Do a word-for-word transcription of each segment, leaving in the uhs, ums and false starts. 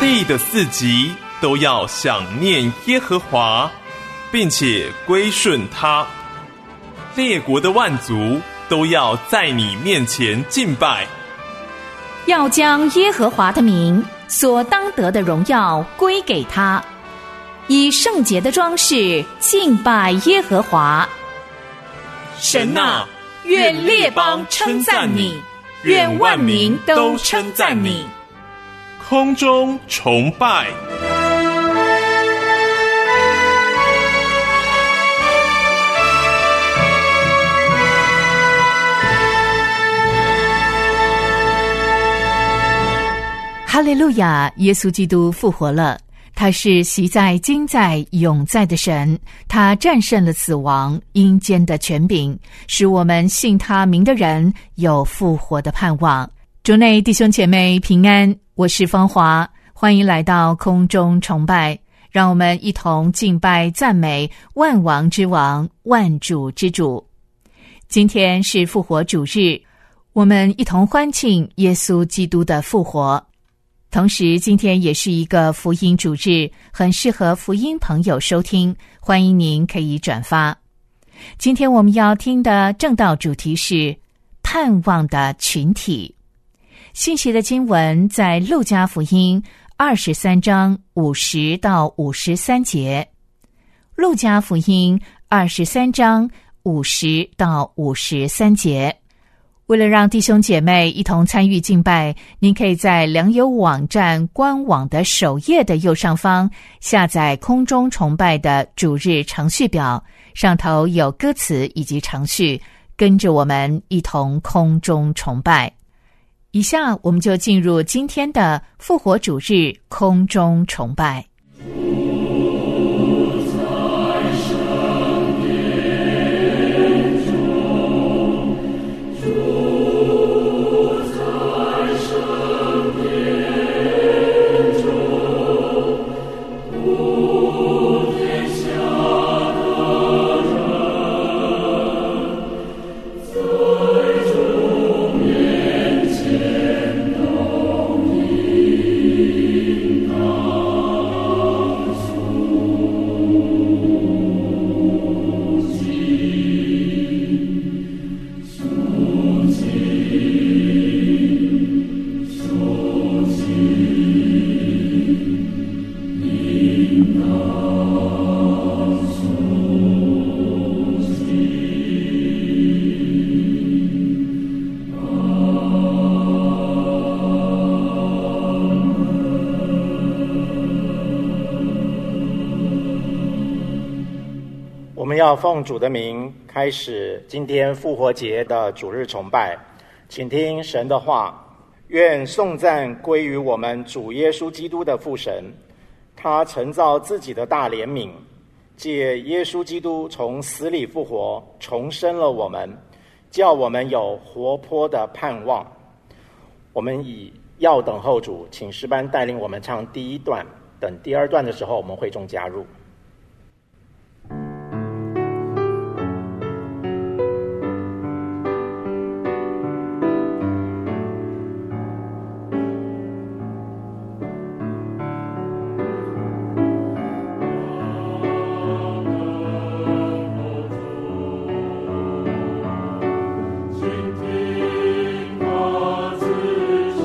地的四极都要想念耶和华，并且归顺他。列国的万族都要在你面前敬拜， 要将耶和华的名所当得的荣耀归给他，以圣洁的装饰敬拜耶和华。 神啊，愿列邦称赞你，愿万民都称赞你。空中崇拜。 哈利路亚！耶稣基督复活了，他是昔在、今在、永在的神，他战胜了死亡、阴间的权柄，使我们信他名的人有复活的盼望。主内弟兄姐妹平安，我是芳华，欢迎来到空中崇拜，让我们一同敬拜赞美万王之王、万主之主。今天是复活主日，我们一同欢庆耶稣基督的复活。同时今天也是一个福音主日，很适合福音朋友收听，欢迎您可以转发。今天我们要听的正道主题是盼望的群体。信息的经文在路加福音二十三章五十到五十三节。路加福音二十三章五十到五十三节。为了让弟兄姐妹一同参与敬拜，您可以在良友网站官网的首页的右上方下载空中崇拜的主日程序表，上头有歌词以及程序，跟着我们一同空中崇拜。以下我们就进入今天的复活主日空中崇拜。 我们要奉主的名开始今天复活节的主日崇拜，请听神的话。愿颂赞归于我们主耶稣基督的父神，他曾造自己的大怜悯，借耶稣基督从死里复活，重生了我们，叫我们有活泼的盼望。我们以要等候主，请诗班带领我们唱第一段，等第二段的时候我们会众加入。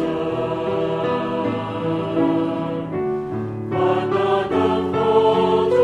万大的火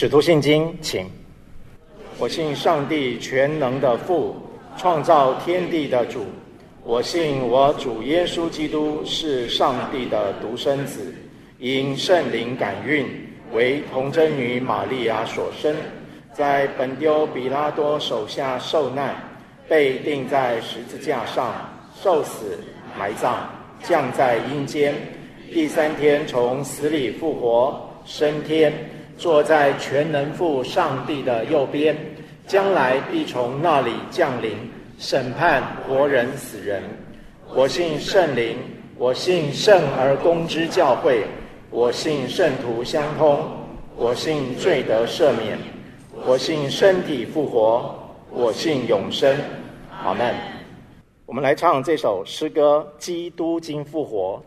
使徒信经，请。我信上帝全能的父，创造天地的主。我信我主耶稣基督是上帝的独生子，因圣灵感孕，为童贞女玛利亚所生，在本丢彼拉多手下受难，被钉在十字架上，受死，埋葬，降在阴间，第三天从死里复活，升天，坐在全能父上帝的右边，将来必从那里降临，审判活人死人。我信圣灵，我信圣而公之教会，我信圣徒相通，我信罪得赦免，我信身体复活，我信永生。阿们。我们来唱这首诗歌《基督经复活》。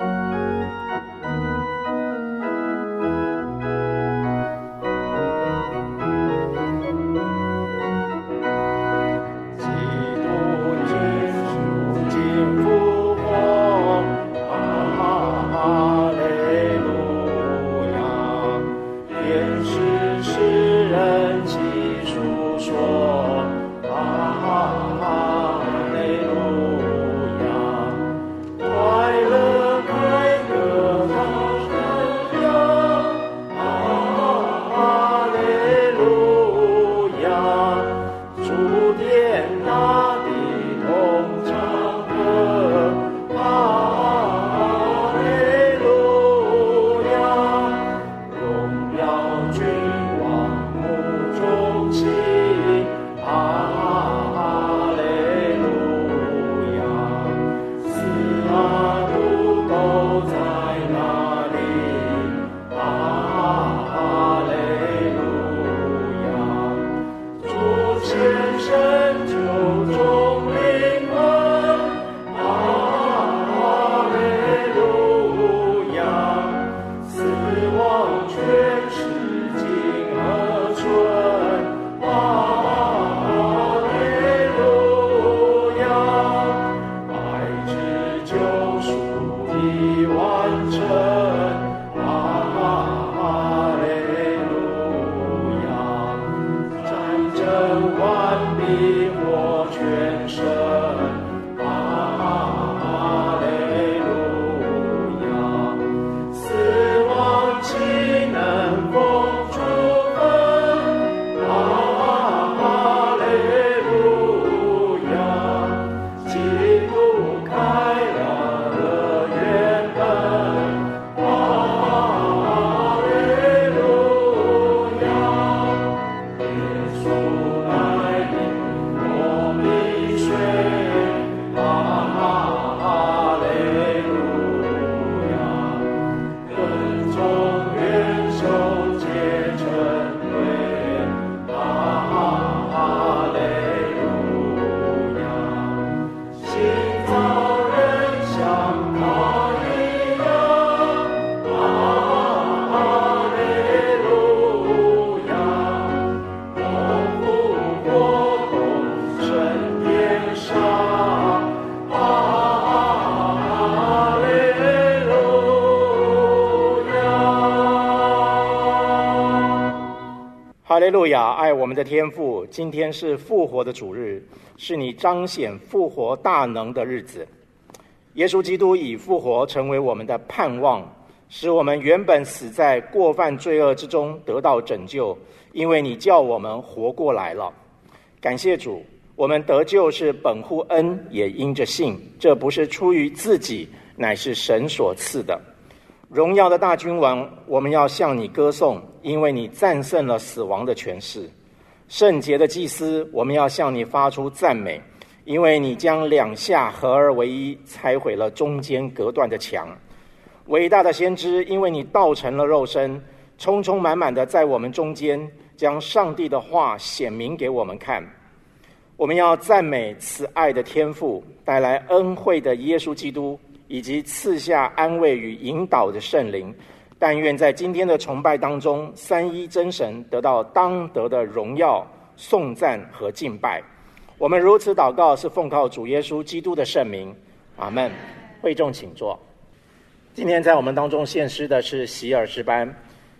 哈利路亚！爱我们的天父，今天是复活的主日，是你彰显复活大能的日子。耶稣基督以复活成为我们的盼望，使我们原本死在过犯罪恶之中得到拯救，因为你叫我们活过来了。感谢主，我们得救是本乎恩，也因着信，这不是出于自己，乃是神所赐的。荣耀的大君王，我们要向你歌颂，因为你战胜了死亡的权势。圣洁的祭司，我们要向你发出赞美，因为你将两下合而为一，拆毁了中间隔断的墙。伟大的先知，因为你道成了肉身，充充满满的在我们中间，将上帝的话显明给我们看。我们要赞美慈爱的天父，带来恩惠的耶稣基督，以及赐下安慰与引导的圣灵。但愿在今天的崇拜当中，三一真神得到当得的荣耀、颂赞和敬拜。我们如此祷告，是奉靠主耶稣基督的圣名，阿们。会众请坐。今天在我们当中献诗的是喜尔诗班。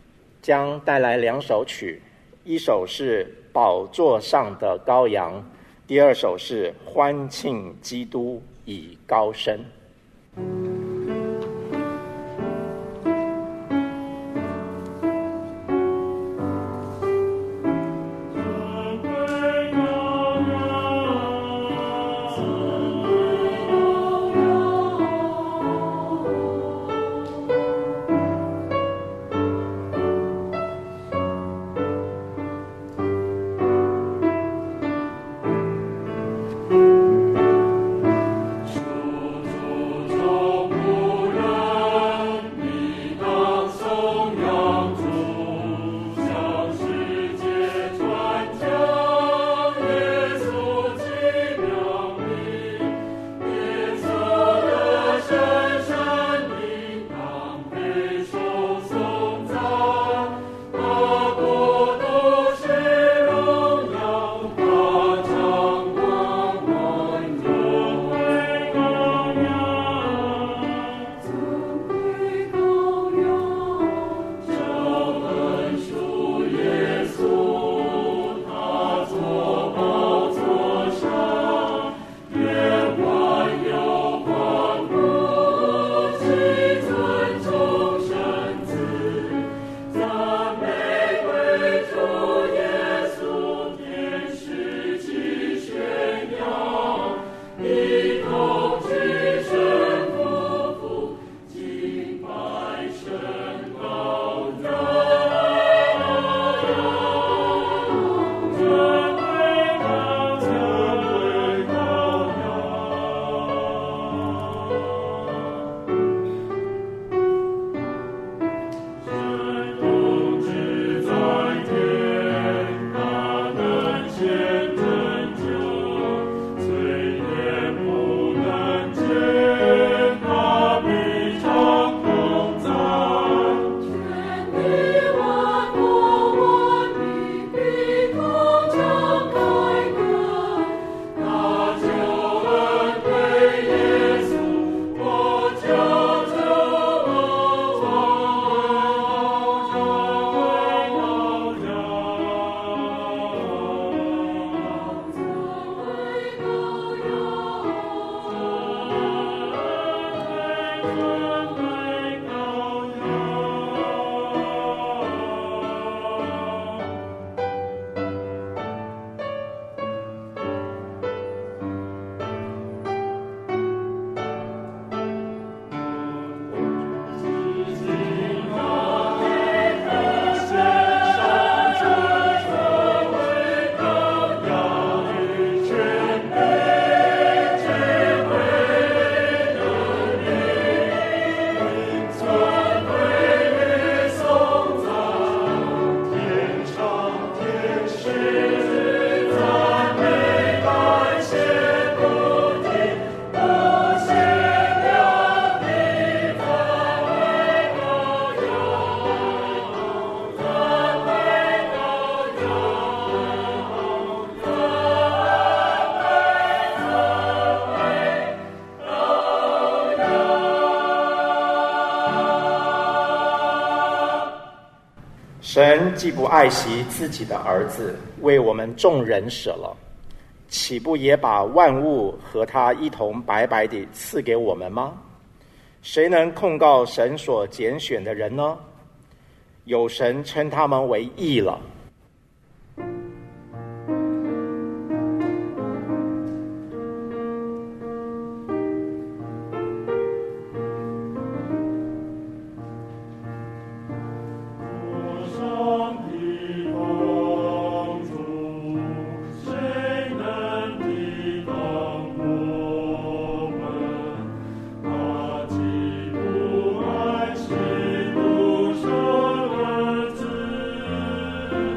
将带来两首曲，一首是宝座上的羔羊，第二首是欢庆基督已高升。神既不爱惜自己的儿子，为我们众人舍了，岂不也把万物和他一同白白地赐给我们吗？谁能控告神所拣选的人呢？有神称他们为义了。 是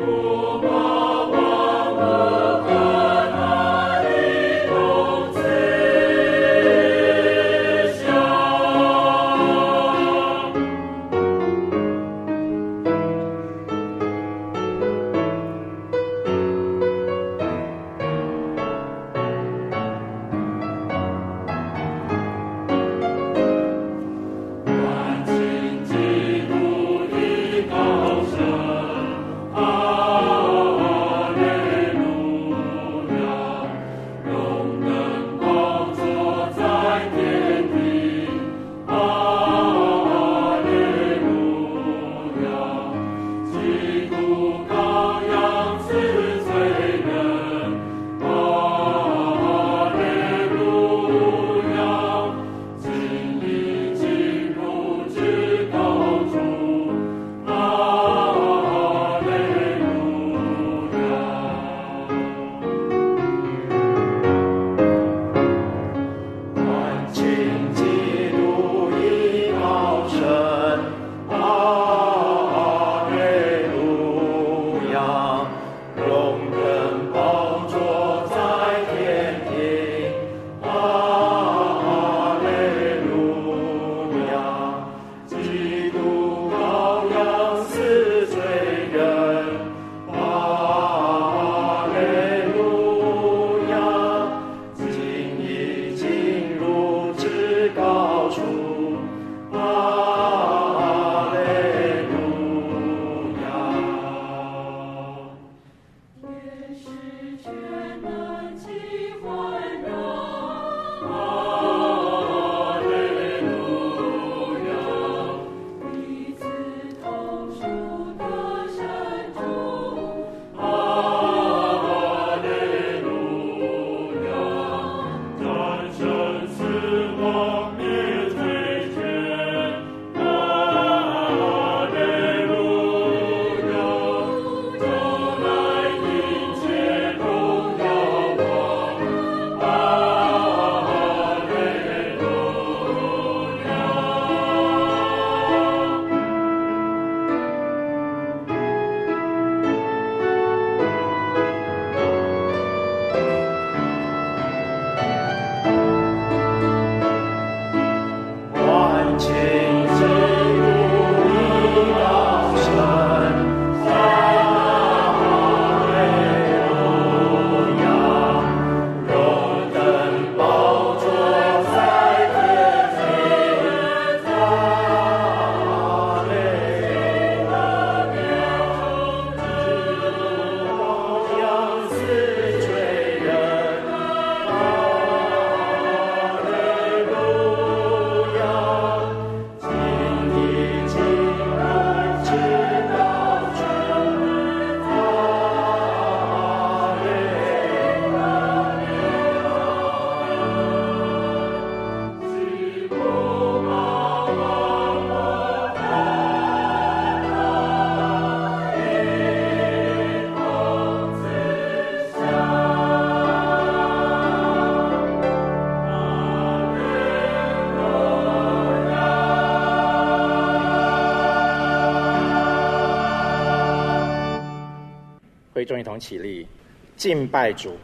会众一同起立，敬拜主。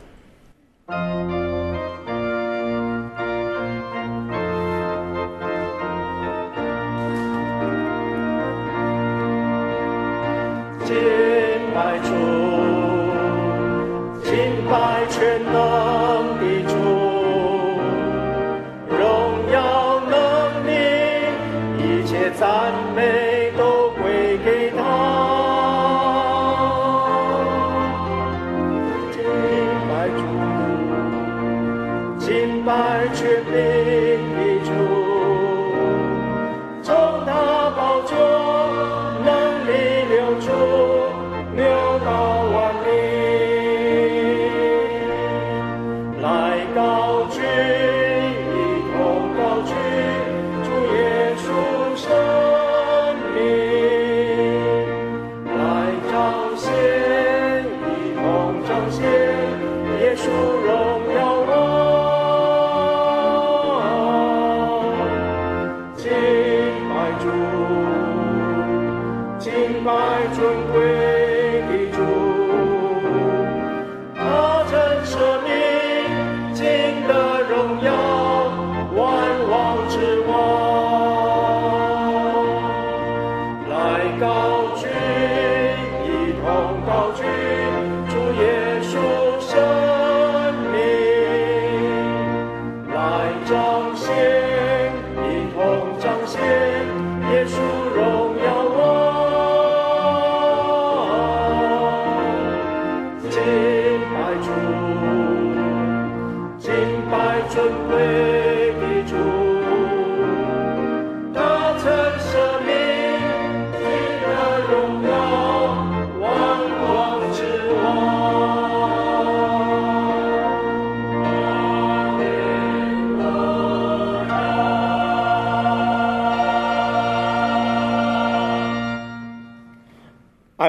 敬拜主，敬拜全能的主，荣耀能力，一切赞美都归给他。敬拜全名的主，从他宝座能力流出，流到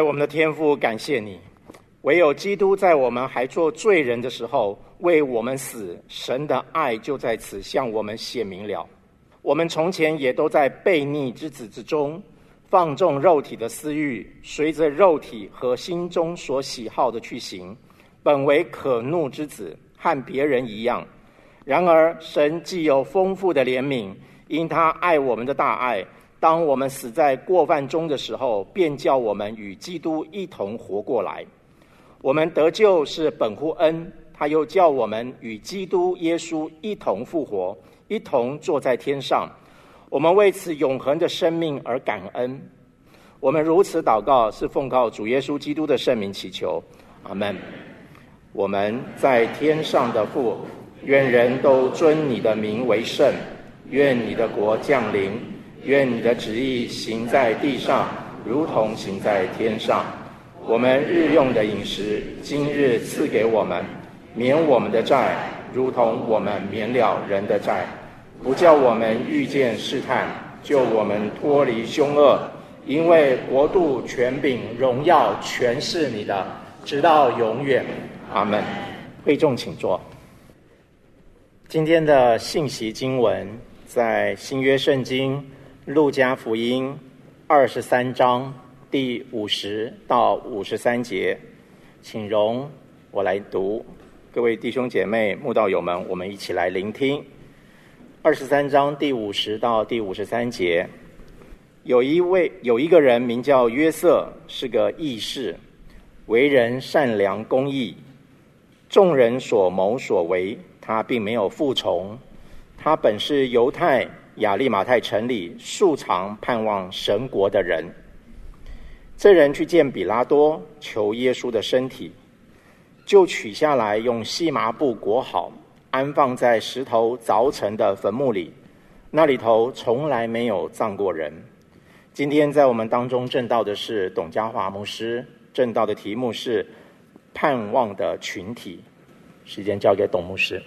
我们的天父，感谢你，唯有基督在我们还做罪人的时候为我们死，神的爱就在此向我们显明了。我们从前也都在悖逆之子之中，放纵肉体的私欲，随着肉体和心中所喜好的去行，本为可怒之子，和别人一样。然而神既有丰富的怜悯，因他爱我们的大爱，当我们死在过犯中的时候，便叫我们与基督一同活过来。我们得救是本乎恩，他又叫我们与基督耶稣一同复活，一同坐在天上。我们为此永恒的生命而感恩。我们如此祷告，是奉靠主耶稣基督的圣名祈求，阿们。我们在天上的父，愿人都尊你的名为圣，愿你的国降临，愿你的旨意行在地上，如同行在天上。我们日用的饮食，今日赐给我们，免我们的债，如同我们免了人的债，不叫我们遇见试探，救我们脱离凶恶。因为国度、权柄、荣耀，全是你的，直到永远。阿们。会众请坐。今天的信息经文在新约圣经路加福音二十三章第五十到五十三节，请容我来读。各位弟兄姐妹、慕道友们，我们一起来聆听。二十三章第五十到第五十三节，有一位有一个人名叫约瑟，是个义士，为人善良公义，众人所谋所为，他并没有服从。他本是犹太亚利马太城里素常盼望神国的人。这人去见比拉多，求耶稣的身体，就取下来，用细麻布裹好，安放在石头凿成的坟墓里，那里头从来没有葬过人。今天在我们当中证道的是董家华牧师，证道的题目是盼望的群体。时间交给董牧师。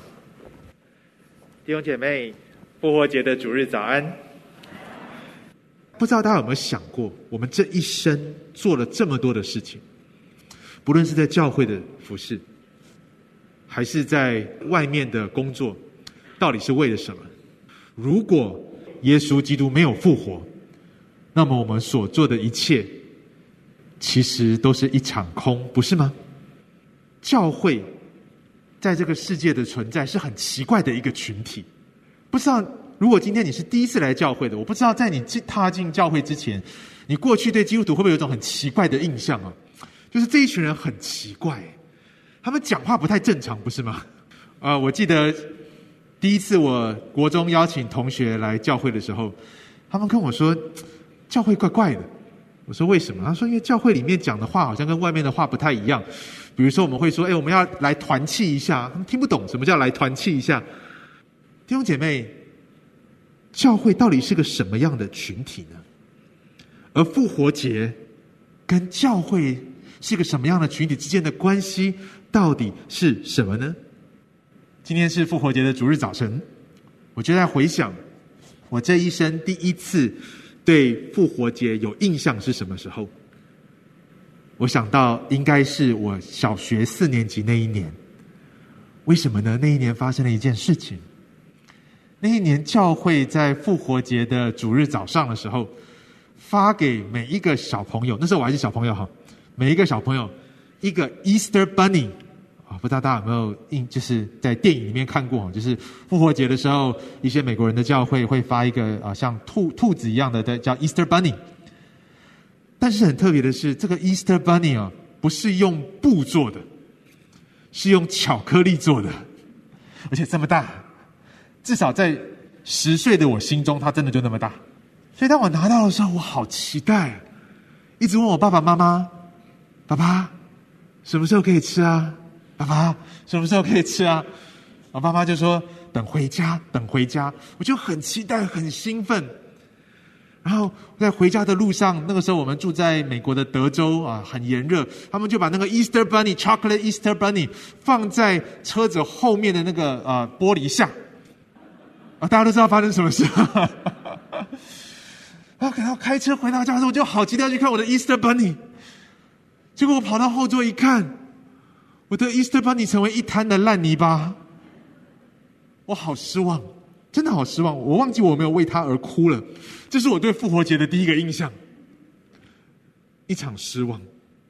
弟兄姐妹，复活节的主日早安。不知道大家有没有想过，我们这一生做了这么多的事情，不论是在教会的服事，还是在外面的工作，到底是为了什么？如果耶稣基督没有复活，那么我们所做的一切其实都是一场空，不是吗？教会在这个世界的存在是很奇怪的一个群体。不知道如果今天你是第一次来教会的，我不知道在你踏进教会之前，你过去对基督徒会不会有一种很奇怪的印象啊？就是这一群人很奇怪，他们讲话不太正常，不是吗？呃，我记得第一次我国中邀请同学来教会的时候，他们跟我说教会怪怪的。我说为什么？他说因为教会里面讲的话好像跟外面的话不太一样。比如说我们会说，哎，我们要来团契一下，他们听不懂什么叫来团契一下。弟兄姐妹，教会到底是个什么样的群体呢？而复活节跟教会是个什么样的群体之间的关系到底是什么呢？今天是复活节的主日早晨，我就在回想我这一生第一次对复活节有印象是什么时候。我想到应该是我小学四年级那一年。为什么呢？那一年发生了一件事情。那一年教会在复活节的主日早上的时候，发给每一个小朋友，那时候我还是小朋友哈，每一个小朋友一个 Easter Bunny 啊，不知道大家有没有印，就是在电影里面看过，就是复活节的时候，一些美国人的教会会发一个啊像兔兔子一样的叫 Easter Bunny。但是很特别的是，这个 Easter Bunny 啊，不是用布做的，是用巧克力做的，而且这么大，至少在十岁的我心中，它真的就那么大。所以当我拿到的时候，我好期待，一直问我爸爸妈妈：“爸爸，什么时候可以吃啊？爸爸，什么时候可以吃啊？”我爸妈就说：“等回家，等回家。”我就很期待，很兴奋。然后在回家的路上，那个时候我们住在美国的德州啊，很炎热，他们就把那个 Easter Bunny Chocolate Easter Bunny 放在车子后面的那个呃玻璃下啊，大家都知道发生什么事。然后等到开车回到家的时候，我就好期待去看我的 Easter Bunny。 结果我跑到后座一看，我的 Easter Bunny 成为一滩的烂泥巴，我好失望，真的好失望。我忘记我没有为他而哭了，这是我对复活节的第一个印象，一场失望。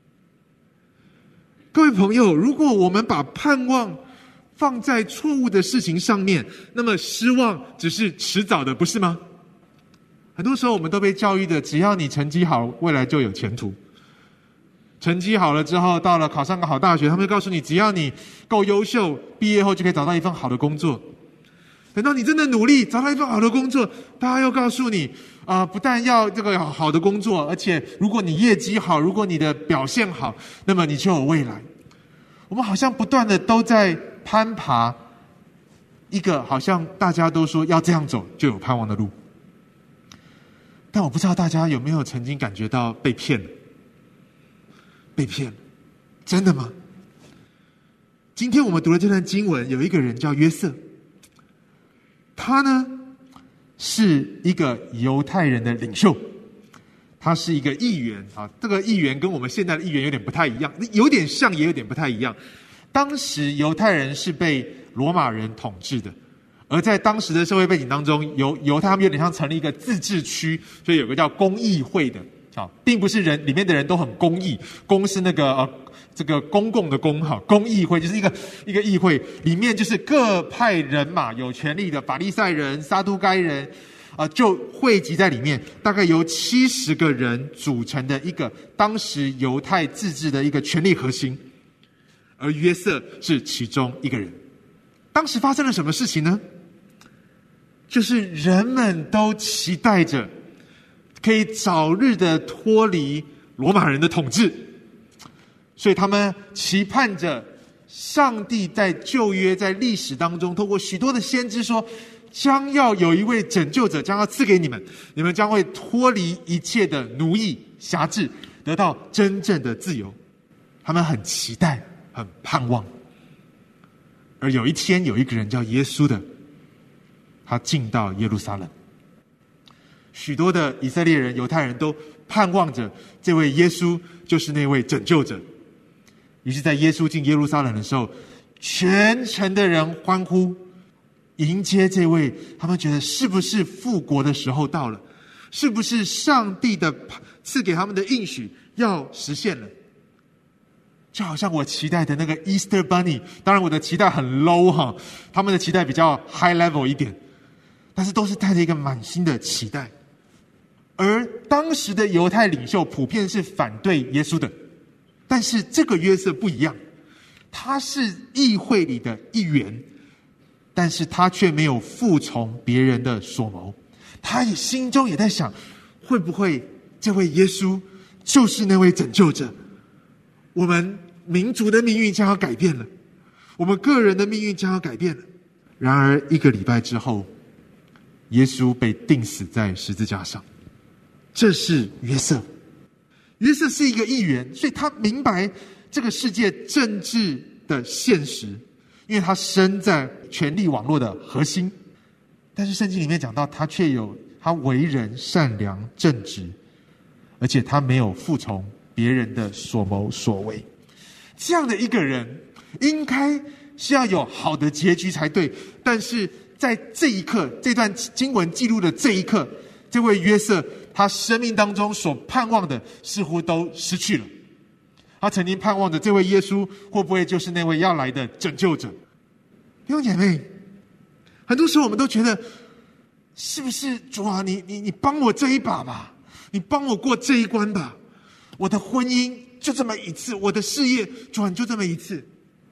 各位朋友，如果我们把盼望放在错误的事情上面，那么失望只是迟早的，不是吗？很多时候我们都被教育的，只要你成绩好，未来就有前途。成绩好了之后，到了考上个好大学，他们会告诉你，只要你够优秀，毕业后就可以找到一份好的工作。等到你真的努力找到一份好的工作，大家又告诉你啊、呃，不但要这个好的工作，而且如果你业绩好，如果你的表现好，那么你就有未来。我们好像不断的都在攀爬一个好像大家都说要这样走就有盼望的路，但我不知道大家有没有曾经感觉到被骗了？被骗了，真的吗？今天我们读的这段经文，有一个人叫约瑟，他呢是一个犹太人的领袖，他是一个议员啊。这个议员跟我们现在的议员有点不太一样，有点像也有点不太一样。当时犹太人是被罗马人统治的，而在当时的社会背景当中，犹犹太他们有点像成立一个自治区，所以有个叫公议会的啊，并不是人里面的人都很公义，公是那个呃这个公共的公哈，公议会就是一个一个议会，里面就是各派人马有权力的法利赛人、撒都该人啊、呃，就汇集在里面，大概由七十个人组成的一个当时犹太自治的一个权力核心，而约瑟是其中一个人。当时发生了什么事情呢？就是人们都期待着可以早日的脱离罗马人的统治，所以他们期盼着上帝在旧约在历史当中透过许多的先知说，将要有一位拯救者将要赐给你们，你们将会脱离一切的奴役辖制，得到真正的自由。他们很期待，很盼望。而有一天有一个人叫耶稣的，他进到耶路撒冷，许多的以色列人犹太人都盼望着这位耶稣就是那位拯救者。于是在耶稣进耶路撒冷的时候，全城的人欢呼迎接这位，他们觉得是不是复国的时候到了，是不是上帝的赐给他们的应许要实现了。就好像我期待的那个 Easter Bunny， 当然我的期待很 low 哈，他们的期待比较 high level 一点，但是都是带着一个满心的期待。而当时的犹太领袖普遍是反对耶稣的，但是这个约瑟不一样，他是议会里的一员，但是他却没有服从别人的所谋，他也心中也在想，会不会这位耶稣就是那位拯救者，我们民族的命运将要改变了，我们个人的命运将要改变了。然而一个礼拜之后，耶稣被钉死在十字架上。这是约瑟，约瑟是一个议员，所以他明白这个世界政治的现实，因为他身在权力网络的核心。但是圣经里面讲到，他却有他为人善良正直，而且他没有服从别人的所谋所为。这样的一个人应该是要有好的结局才对，但是在这一刻，这段经文记录的这一刻，这位约瑟他生命当中所盼望的似乎都失去了。他曾经盼望着这位耶稣会不会就是那位要来的拯救者。弟兄姐妹，很多时候我们都觉得，是不是主啊，你你你帮我这一把吧，你帮我过这一关吧，我的婚姻就这么一次，我的事业主啊就这么一次。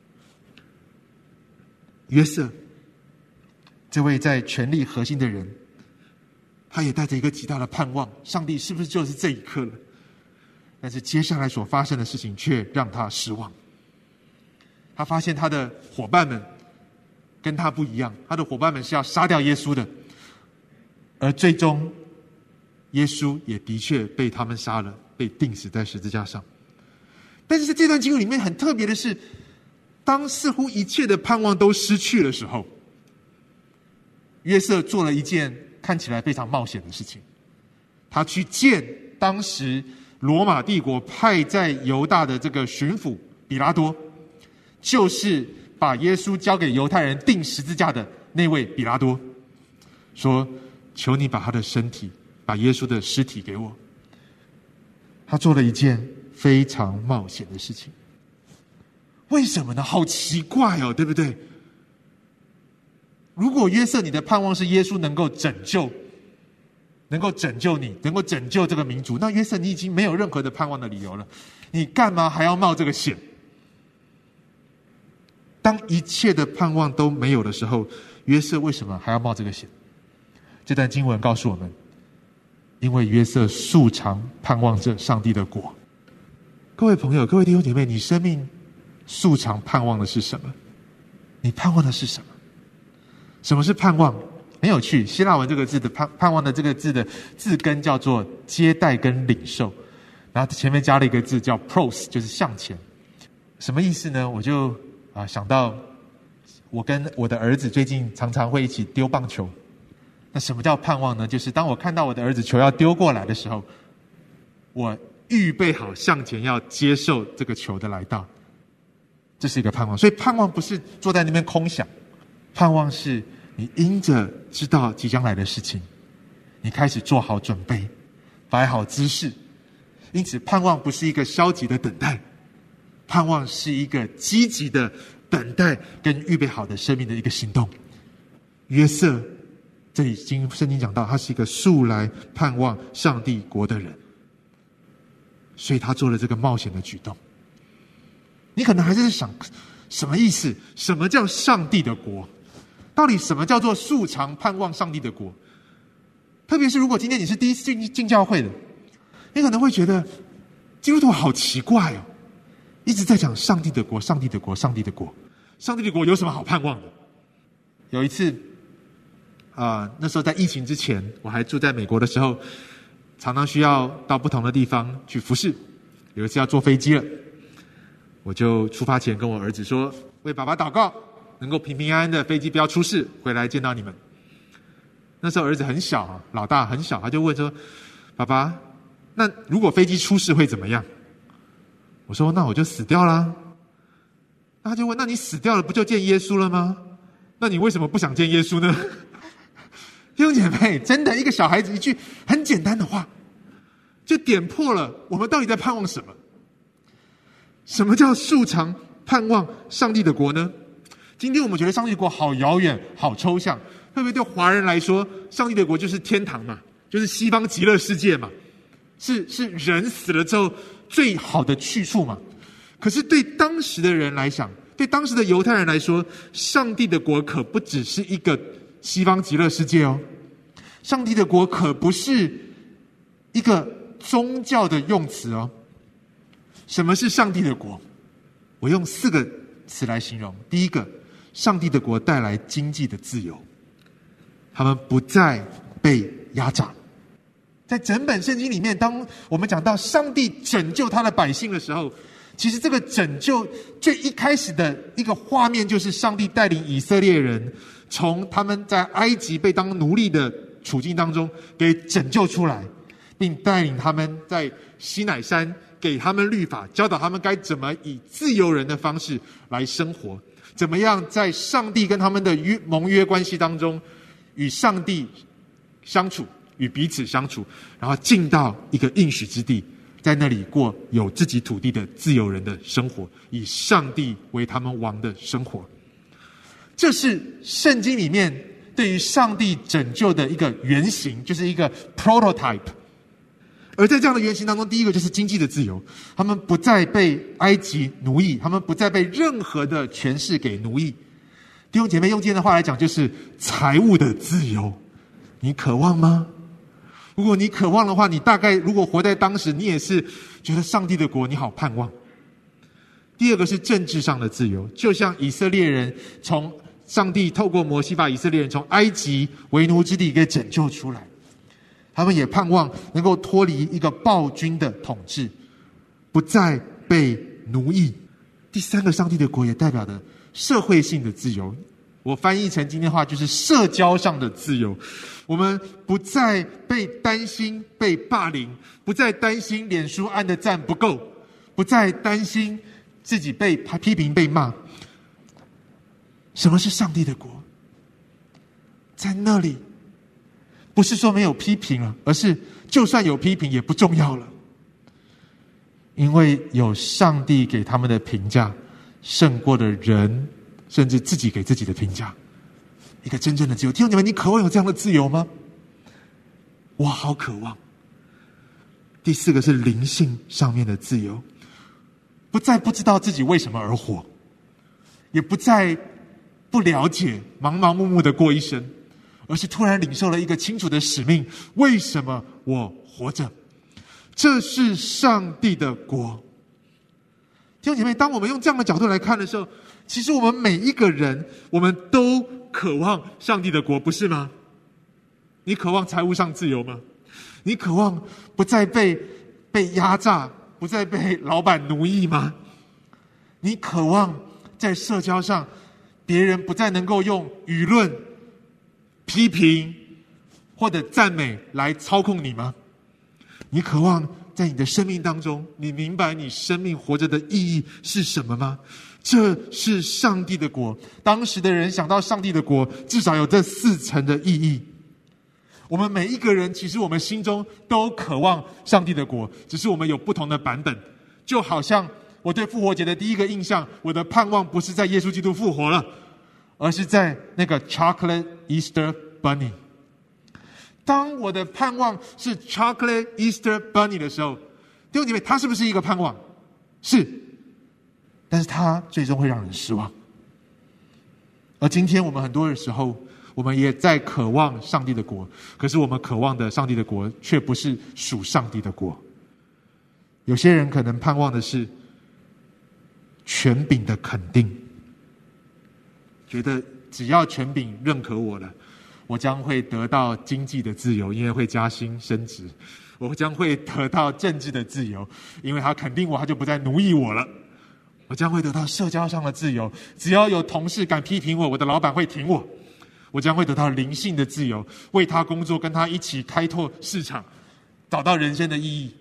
约瑟这位在权力核心的人，他也带着一个极大的盼望，上帝是不是就是这一刻了？但是接下来所发生的事情却让他失望。他发现他的伙伴们跟他不一样，他的伙伴们是要杀掉耶稣的，而最终耶稣也的确被他们杀了，被钉死在十字架上。但是在这段经文里面很特别的是，当似乎一切的盼望都失去的时候，约瑟做了一件看起来非常冒险的事情。他去见当时罗马帝国派在犹大的这个巡抚比拉多，就是把耶稣交给犹太人钉十字架的那位比拉多，说求你把他的身体，把耶稣的尸体给我。他做了一件非常冒险的事情。为什么呢？好奇怪哦，对不对？如果约瑟你的盼望是耶稣能够拯救，能够拯救你，能够拯救这个民族，那约瑟你已经没有任何的盼望的理由了，你干嘛还要冒这个险？当一切的盼望都没有的时候，约瑟为什么还要冒这个险？这段经文告诉我们，因为约瑟素常盼望着上帝的国。各位朋友，各位弟兄姐妹，你生命素常盼望的是什么？你盼望的是什么？什么是盼望？很有趣，希腊文这个字的盼盼望的这个字的字根叫做接待跟领受，然后前面加了一个字叫 pros， 就是向前。什么意思呢？我就啊想到我跟我的儿子最近常常会一起丢棒球。那什么叫盼望呢？就是当我看到我的儿子球要丢过来的时候，我预备好向前要接受这个球的来到，这是一个盼望。所以盼望不是坐在那边空想，盼望是你因着知道即将来的事情，你开始做好准备，摆好姿势。因此盼望不是一个消极的等待，盼望是一个积极的等待跟预备好的生命的一个行动。约瑟这里经圣经讲到，他是一个素来盼望上帝国的人，所以他做了这个冒险的举动。你可能还是在想，什么意思？什么叫上帝的国？到底什么叫做素常盼望上帝的国？特别是如果今天你是第一次进进教会的，你可能会觉得基督徒好奇怪哦，一直在讲上帝的国，上帝的国，上帝的国，上帝的国有什么好盼望的？有一次啊、呃，那时候在疫情之前，我还住在美国的时候，常常需要到不同的地方去服侍。有一次要坐飞机了，我就出发前跟我儿子说，为爸爸祷告，能够平平安安的飞机不要出事，回来见到你们。那时候儿子很小，老大很小，他就问说，爸爸，那如果飞机出事会怎么样？我说那我就死掉啦。那他就问，那你死掉了不就见耶稣了吗？那你为什么不想见耶稣呢？弟兄姐妹，真的一个小孩子一句很简单的话，就点破了我们到底在盼望什么。什么叫素常盼望上帝的国呢？今天我们觉得上帝的国好遥远好抽象，特别对华人来说，上帝的国就是天堂嘛，就是西方极乐世界嘛，是是人死了之后最好的去处嘛。可是对当时的人来讲，对当时的犹太人来说，上帝的国可不只是一个西方极乐世界哦，上帝的国可不是一个宗教的用词哦。什么是上帝的国？我用四个词来形容。第一个，上帝的国带来经济的自由，他们不再被压榨。在整本圣经里面，当我们讲到上帝拯救他的百姓的时候，其实这个拯救最一开始的一个画面，就是上帝带领以色列人从他们在埃及被当奴隶的处境当中给拯救出来，并带领他们在西乃山给他们律法，教导他们该怎么以自由人的方式来生活，怎么样在上帝跟他们的约盟约关系当中与上帝相处，与彼此相处，然后进到一个应许之地，在那里过有自己土地的自由人的生活，以上帝为他们王的生活。这是圣经里面对于上帝拯救的一个原型，就是一个 prototype。而在这样的原型当中，第一个就是经济的自由，他们不再被埃及奴役，他们不再被任何的权势给奴役。弟兄姐妹，用今天的话来讲，就是财务的自由。你渴望吗？如果你渴望的话，你大概如果活在当时，你也是觉得上帝的国你好盼望。第二个是政治上的自由，就像以色列人从上帝透过摩西把以色列人从埃及为奴之地给拯救出来，他们也盼望能够脱离一个暴君的统治，不再被奴役。第三个，上帝的国也代表的社会性的自由。我我翻译成今天话就是社交上的自由。我们不再被担心被霸凌，不再担心脸书按的赞不够，不再担心自己被批评被骂。什么是上帝的国？在那里不是说没有批评了，而是就算有批评也不重要了，因为有上帝给他们的评价胜过了人甚至自己给自己的评价。一个真正的自由。弟兄姐妹，你渴望有这样的自由吗？我好渴望。第四个是灵性上面的自由，不再不知道自己为什么而活，也不再不了解忙忙碌碌的过一生，而是突然领受了一个清楚的使命，为什么我活着？这是上帝的国。弟兄姐妹，当我们用这样的角度来看的时候，其实我们每一个人，我们都渴望上帝的国，不是吗？你渴望财务上自由吗？你渴望不再被被压榨，不再被老板奴役吗？你渴望在社交上别人不再能够用舆论、批评或者赞美来操控你吗？你渴望在你的生命当中，你明白你生命活着的意义是什么吗？这是上帝的国。当时的人想到上帝的国，至少有这四层的意义。我们每一个人，其实我们心中都渴望上帝的国，只是我们有不同的版本。就好像我对复活节的第一个印象，我的盼望不是在耶稣基督复活了，而是在那个 Chocolate Easter Bunny。当我的盼望是 Chocolate Easter Bunny 的时候，弟兄姐妹，它是不是一个盼望？是，但是它最终会让人失望。而今天我们很多的时候，我们也在渴望上帝的国，可是我们渴望的上帝的国却不是属上帝的国。有些人可能盼望的是权柄的肯定，觉得只要权柄认可我了，我将会得到经济的自由，因为会加薪升职；我将会得到政治的自由，因为他肯定我，他就不再奴役我了；我将会得到社交上的自由，只要有同事敢批评我，我的老板会挺我；我将会得到灵性的自由，为他工作，跟他一起开拓市场，找到人生的意义。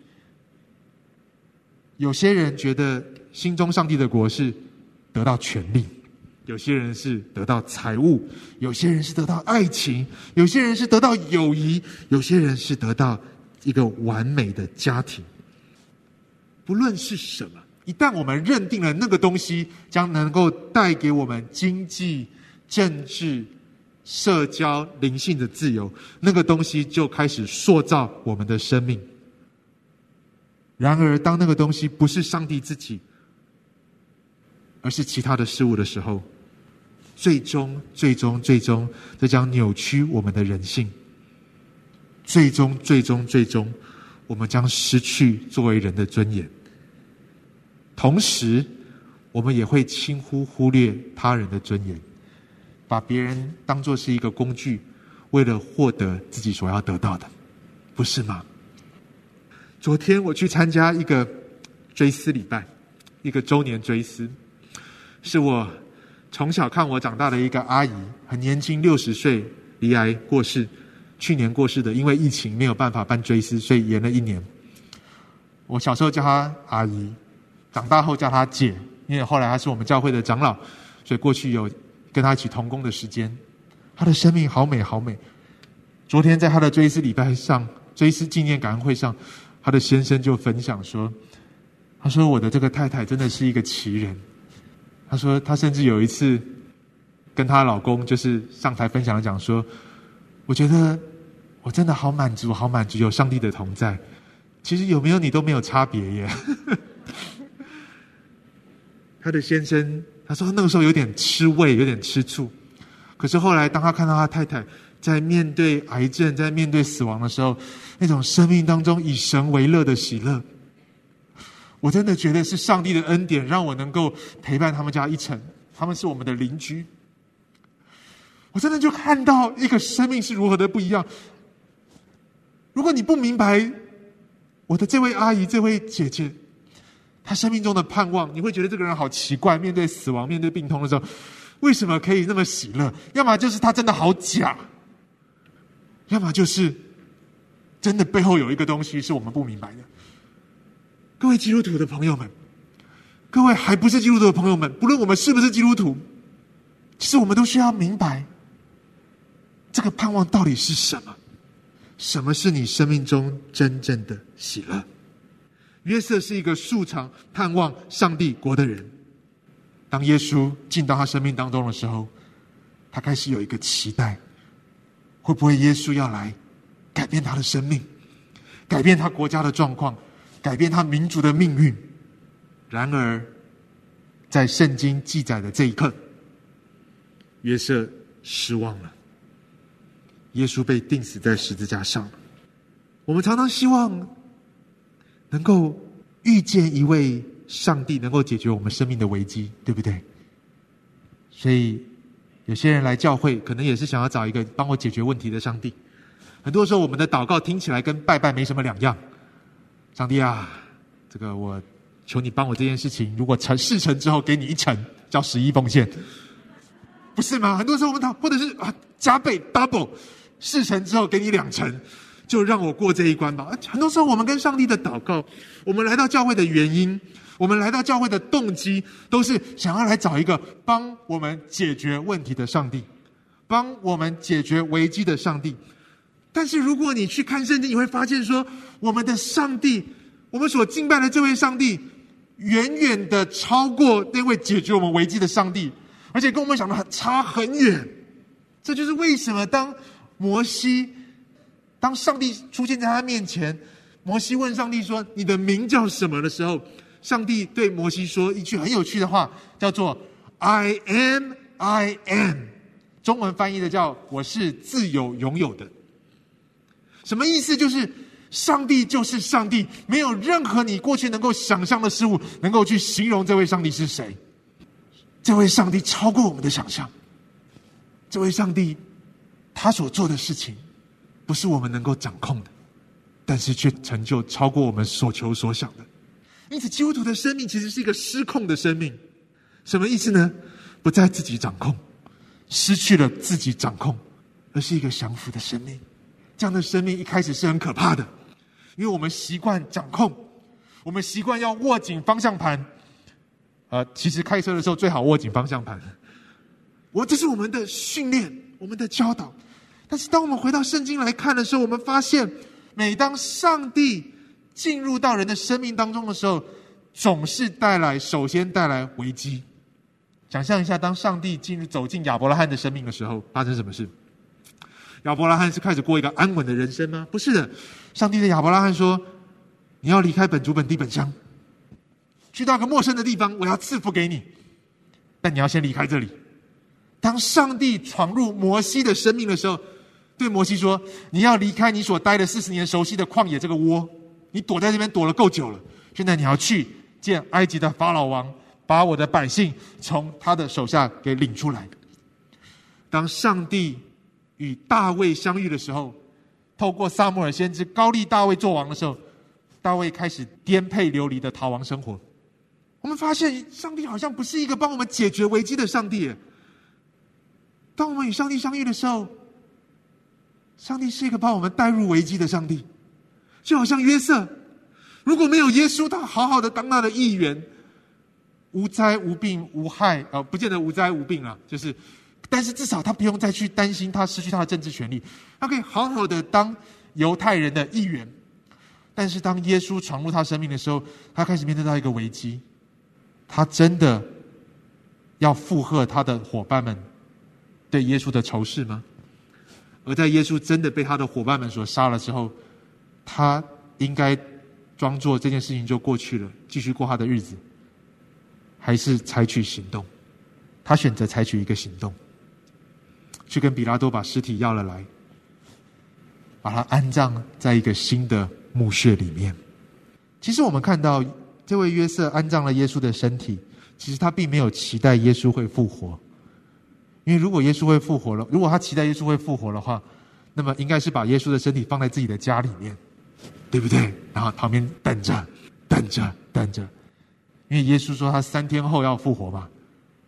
有些人觉得心中上帝的国是得到权力，有些人是得到财物，有些人是得到爱情，有些人是得到友谊，有些人是得到一个完美的家庭。不论是什么，一旦我们认定了那个东西将能够带给我们经济、政治、社交、灵性的自由，那个东西就开始塑造我们的生命。然而当那个东西不是上帝自己，而是其他的事物的时候，最终最终最终这将扭曲我们的人性，最终最终最终我们将失去作为人的尊严。同时我们也会轻忽忽略他人的尊严，把别人当作是一个工具，为了获得自己所要得到的，不是吗？昨天我去参加一个追思礼拜，一个周年追思，是我从小看我长大的一个阿姨，很年轻，六十岁罹癌过世，去年过世的，因为疫情没有办法办追思，所以延了一年。我小时候叫她阿姨，长大后叫她姐，因为后来她是我们教会的长老，所以过去有跟她一起同工的时间。她的生命好美好美。昨天在她的追思礼拜上，追思纪念感恩会上，她的先生就分享说，他说我的这个太太真的是一个奇人。他说他甚至有一次跟她老公就是上台分享讲说，我觉得我真的好满足好满足，有上帝的同在，其实有没有你都没有差别耶。他的先生他说那个时候有点吃味，有点吃醋，可是后来当他看到他太太在面对癌症，在面对死亡的时候，那种生命当中以神为乐的喜乐，我真的觉得是上帝的恩典，让我能够陪伴他们家一程，他们是我们的邻居。我真的就看到一个生命是如何的不一样。如果你不明白我的这位阿姨，这位姐姐她生命中的盼望，你会觉得这个人好奇怪，面对死亡，面对病痛的时候， 为什么可以那么喜乐？要么就是他真的好假，要么就是真的背后有一个东西是我们不明白的。各位基督徒的朋友们，各位还不是基督徒的朋友们，不论我们是不是基督徒，其实我们都需要明白这个盼望到底是什么。什么是你生命中真正的喜乐？约瑟是一个素常盼望上帝国的人，当耶稣进到他生命当中的时候，他开始有一个期待，会不会耶稣要来改变他的生命，改变他国家的状况，改变他民族的命运。然而在圣经记载的这一刻，约瑟失望了，耶稣被钉死在十字架上了。我们常常希望能够遇见一位上帝能够解决我们生命的危机，对不对？所以有些人来教会可能也是想要找一个帮我解决问题的上帝。很多时候我们的祷告听起来跟拜拜没什么两样。上帝啊，这个我求你帮我这件事情，如果成事成之后给你一成，叫十一奉献，不是吗？很多时候我们祷，或者是啊加倍 double， 事成之后给你两成，就让我过这一关吧。很多时候我们跟上帝的祷告，我们来到教会的原因，我们来到教会的动机，都是想要来找一个帮我们解决问题的上帝，帮我们解决危机的上帝。但是如果你去看圣经，你会发现说，我们的上帝，我们所敬拜的这位上帝，远远的超过那位解决我们危机的上帝，而且跟我们想的差很远。这就是为什么当摩西，当上帝出现在他面前，摩西问上帝说，你的名叫什么的时候，上帝对摩西说一句很有趣的话，叫做 I am I am， 中文翻译的叫我是自有拥有的。什么意思？就是上帝就是上帝，没有任何你过去能够想象的事物能够去形容这位上帝是谁。这位上帝超过我们的想象，这位上帝他所做的事情不是我们能够掌控的，但是却成就超过我们所求所想的。因此基督徒的生命其实是一个失控的生命。什么意思呢？不再自己掌控，失去了自己掌控，而是一个降服的生命。这样的生命一开始是很可怕的，因为我们习惯掌控，我们习惯要握紧方向盘。呃，其实开车的时候最好握紧方向盘。我这是我们的训练，我们的教导。但是当我们回到圣经来看的时候，我们发现，每当上帝进入到人的生命当中的时候，总是带来，首先带来危机。想象一下，当上帝进入走进亚伯拉罕的生命的时候，发生什么事？亚伯拉罕是开始过一个安稳的人生吗？不是的，上帝对亚伯拉罕说，你要离开本族本地本乡，去到一个陌生的地方，我要赐福给你，但你要先离开这里。当上帝闯入摩西的生命的时候，对摩西说，你要离开你所待的四十年熟悉的旷野这个窝，你躲在这边躲了够久了，现在你要去见埃及的法老王，把我的百姓从他的手下给领出来。当上帝与大卫相遇的时候，透过撒母耳先知高立大卫做王的时候，大卫开始颠沛流离的逃亡生活。我们发现上帝好像不是一个帮我们解决危机的上帝。当我们与上帝相遇的时候，上帝是一个把我们带入危机的上帝。就好像约瑟，如果没有耶稣，他好好的当他的议员，无灾无病无害，呃，不见得无灾无病啊，就是但是至少他不用再去担心他失去他的政治权利，他可以好好的当犹太人的议员。但是当耶稣闯入他生命的时候，他开始面对到一个危机，他真的要附和他的伙伴们对耶稣的仇视吗？而在耶稣真的被他的伙伴们所杀了之后，他应该装作这件事情就过去了，继续过他的日子，还是采取行动？他选择采取一个行动，去跟比拉多把尸体要了来，把他安葬在一个新的墓穴里面。其实我们看到这位约瑟安葬了耶稣的身体，其实他并没有期待耶稣会复活。因为如果耶稣会复活了，如果他期待耶稣会复活的话，那么应该是把耶稣的身体放在自己的家里面，对不对？然后旁边等着等着等着，因为耶稣说他三天后要复活嘛，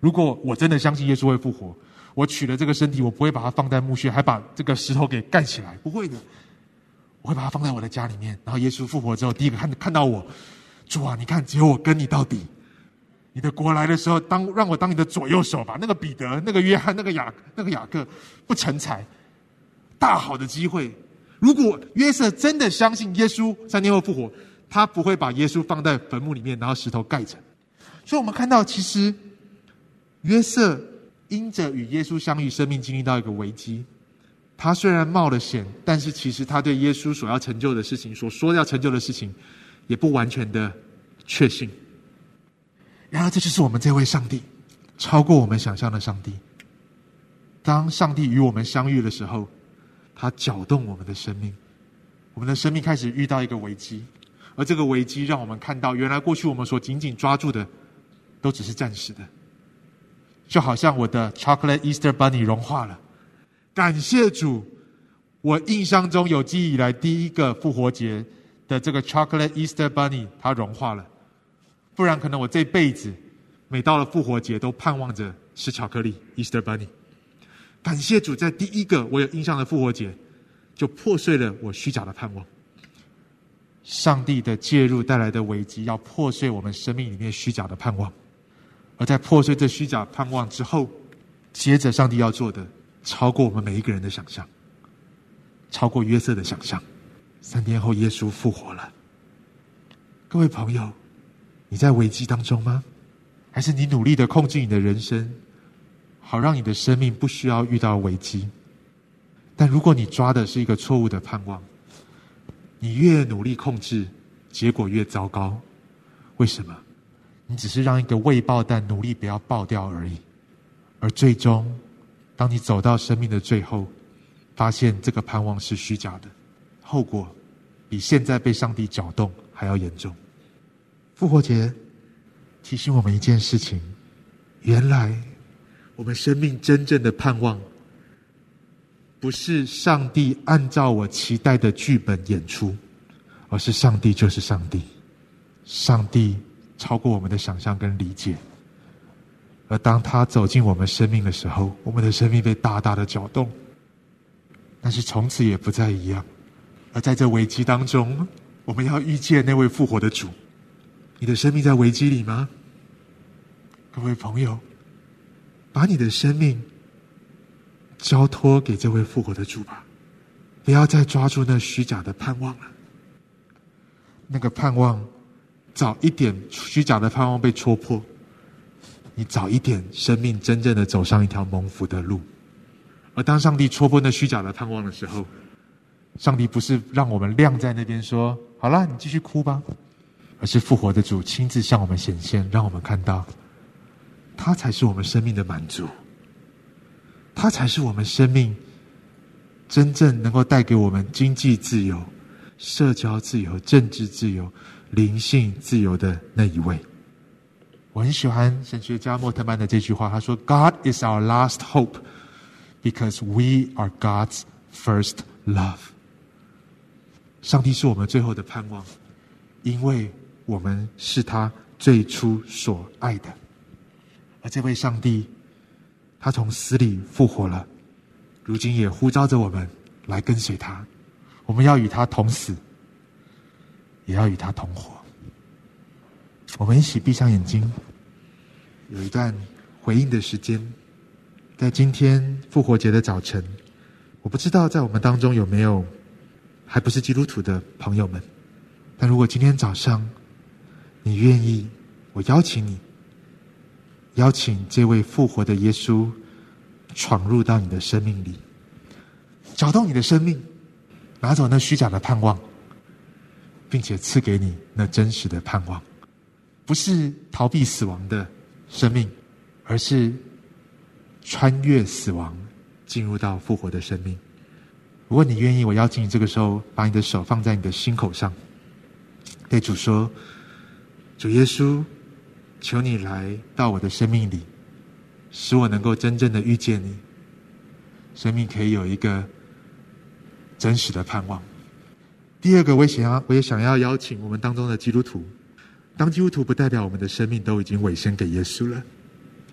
如果我真的相信耶稣会复活，我取了这个身体，我不会把它放在墓穴，还把这个石头给盖起来，不会的。我会把它放在我的家里面，然后耶稣复活之后，第一个看看到我，主啊，你看，只有我跟你到底。你的国来的时候，当让我当你的左右手吧。那个彼得、那个约翰、那个雅、那个雅各不成才，大好的机会。如果约瑟真的相信耶稣三天后复活，他不会把耶稣放在坟墓里面，然后石头盖着。所以我们看到，其实约瑟因着与耶稣相遇，生命经历到一个危机。他虽然冒了险，但是其实他对耶稣所要成就的事情，所说要成就的事情，也不完全的确信。然而这就是我们这位上帝，超过我们想象的上帝。当上帝与我们相遇的时候，他搅动我们的生命，我们的生命开始遇到一个危机，而这个危机让我们看到，原来过去我们所紧紧抓住的都只是暂时的。就好像我的 Chocolate Easter Bunny 融化了，感谢主，我印象中有记忆以来第一个复活节的这个 Chocolate Easter Bunny 它融化了，不然可能我这辈子每到了复活节都盼望着吃巧克力 Easter Bunny。 感谢主，在第一个我有印象的复活节就破碎了我虚假的盼望。上帝的介入带来的危机，要破碎我们生命里面虚假的盼望。而在破碎这虚假盼望之后，接着上帝要做的超过我们每一个人的想象，超过约瑟的想象。三天后耶稣复活了。各位朋友，你在危机当中吗？还是你努力的控制你的人生，好让你的生命不需要遇到危机？但如果你抓的是一个错误的盼望，你越努力控制，结果越糟糕。为什么？你只是让一个未爆弹努力不要爆掉而已，而最终当你走到生命的最后，发现这个盼望是虚假的，后果比现在被上帝搅动还要严重。复活节提醒我们一件事情，原来我们生命真正的盼望不是上帝按照我期待的剧本演出，而是上帝就是上帝，上帝超过我们的想象跟理解。而当他走进我们生命的时候，我们的生命被大大的搅动，但是从此也不再一样。而在这危机当中，我们要遇见那位复活的主。你的生命在危机里吗？各位朋友，把你的生命交托给这位复活的主吧，不要再抓住那虚假的盼望了。那个盼望早一点，虚假的盼望被戳破，你早一点生命真正的走上一条蒙福的路。而当上帝戳破那虚假的盼望的时候，上帝不是让我们晾在那边说好了你继续哭吧，而是复活的主亲自向我们显现，让我们看到他才是我们生命的满足，他才是我们生命真正能够带给我们经济自由、社交自由、政治自由、灵性自由的那一位。我很喜欢神学家莫特曼的这句话，他说 God is our last hope because we are God's first love。 上帝是我们最后的盼望，因为我们是他最初所爱的。而这位上帝他从死里复活了，如今也呼召着我们来跟随他。我们要与他同死，也要与他同活。我们一起闭上眼睛，有一段回应的时间。在今天复活节的早晨，我不知道在我们当中有没有还不是基督徒的朋友们，但如果今天早上你愿意，我邀请你，邀请这位复活的耶稣闯入到你的生命里，搅动你的生命，拿走那虚假的盼望，并且赐给你那真实的盼望。不是逃避死亡的生命，而是穿越死亡进入到复活的生命。如果你愿意，我邀请你这个时候把你的手放在你的心口上，对主说，主耶稣，求你来到我的生命里，使我能够真正的遇见你，生命可以有一个真实的盼望。第二个，我也想要我也想要邀请我们当中的基督徒，当基督徒不代表我们的生命都已经委身给耶稣了，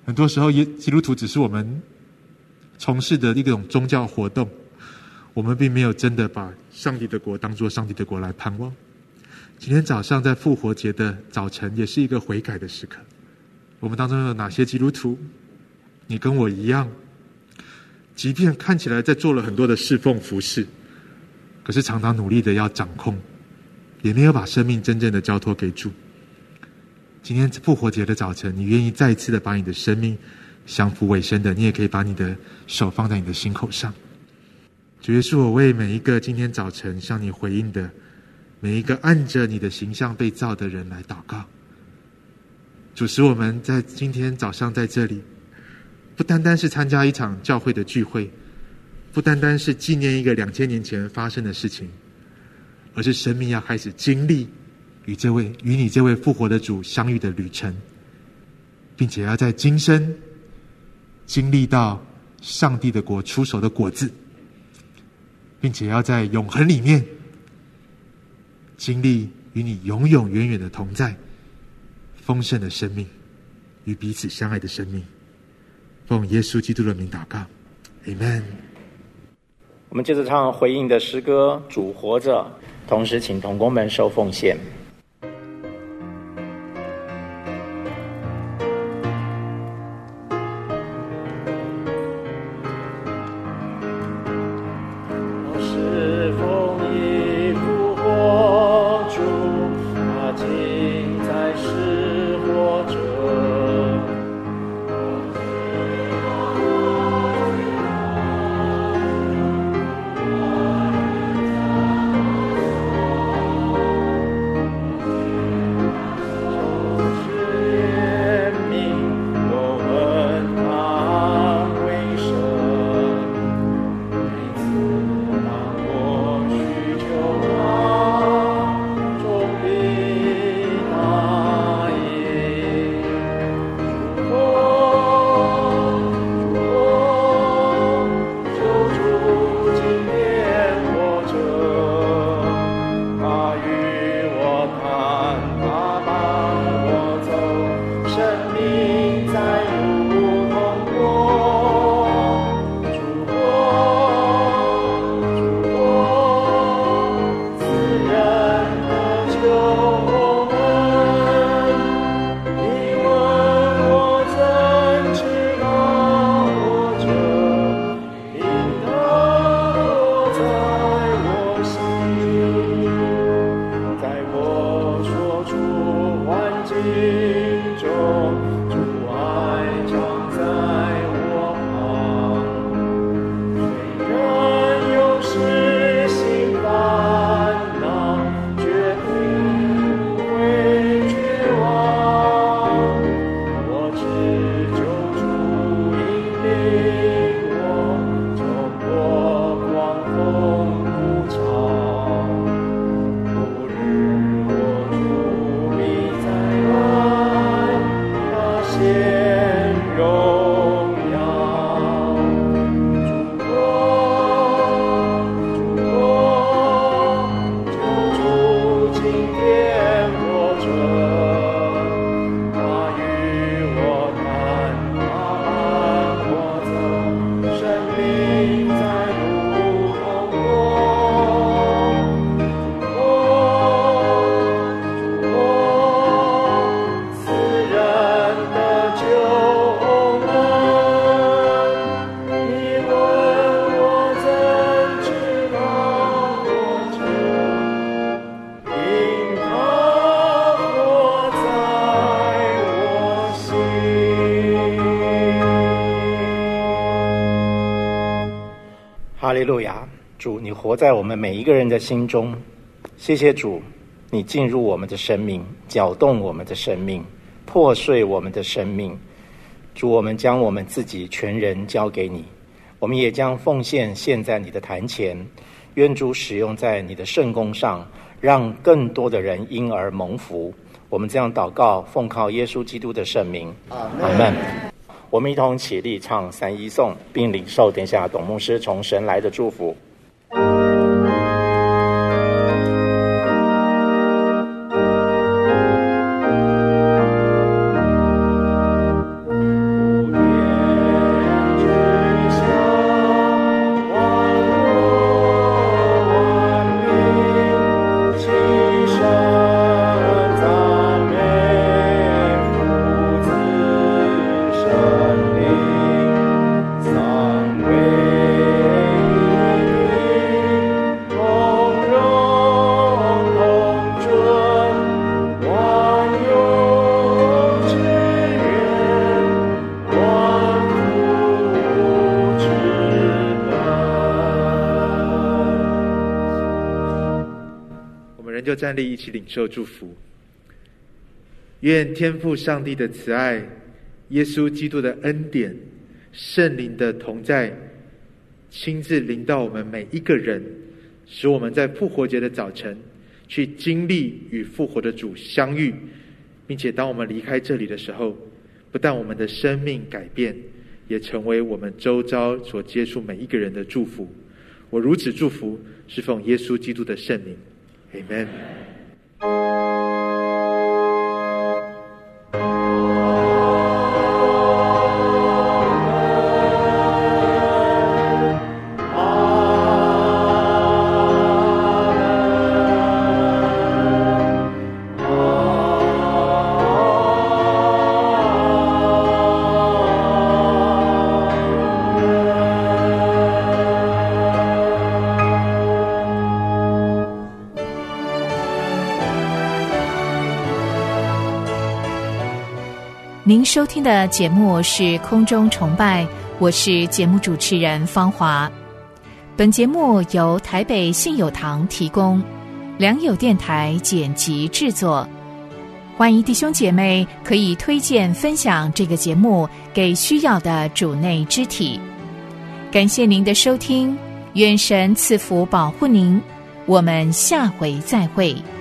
很多时候基督徒只是我们从事的一种宗教活动，我们并没有真的把上帝的国当作上帝的国来盼望。今天早上在复活节的早晨，也是一个悔改的时刻。我们当中有哪些基督徒，你跟我一样，即便看起来在做了很多的侍奉服事，可是常常努力的要掌控，也没有把生命真正的交托给主。今天复活节的早晨，你愿意再一次的把你的生命降服委身的，你也可以把你的手放在你的心口上。主耶稣，我为每一个今天早晨向你回应的每一个按着你的形象被造的人来祷告。主，使我们在今天早上在这里，不单单是参加一场教会的聚会，不单单是纪念一个两千年前发生的事情，而是生命要开始经历与这位与你这位复活的主相遇的旅程，并且要在今生经历到上帝的国出手的果子，并且要在永恒里面经历与你永永远远的同在，丰盛的生命与彼此相爱的生命。奉耶稣基督的名祷告 Amen。 我们接着唱回应的诗歌主活着，同时请同工们收奉献。哈利路亚！主，你活在我们每一个人的心中。谢谢主，你进入我们的生命，搅动我们的生命，破碎我们的生命。主，我们将我们自己全人交给你，我们也将奉献献在你的坛前。愿主使用在你的圣工上，让更多的人因而蒙福。我们这样祷告，奉靠耶稣基督的圣名，阿们。我们一同起立唱三一颂，并领受等一下董牧师从神来的祝福。 站立，一起领受祝福。愿天父上帝的慈爱、耶稣基督的恩典、圣灵的同在，亲自临到我们每一个人，使我们在复活节的早晨去经历与复活的主相遇，并且当我们离开这里的时候，不但我们的生命改变，也成为我们周遭所接触每一个人的祝福。我如此祝福，是奉耶稣基督的圣名 Amen。 您收听的节目是空中崇拜，我是节目主持人芳华。本节目由台北信友堂提供，良友电台剪辑制作。欢迎弟兄姐妹可以推荐分享这个节目给需要的主内肢体。感谢您的收听，愿神赐福保护您，我们下回再会。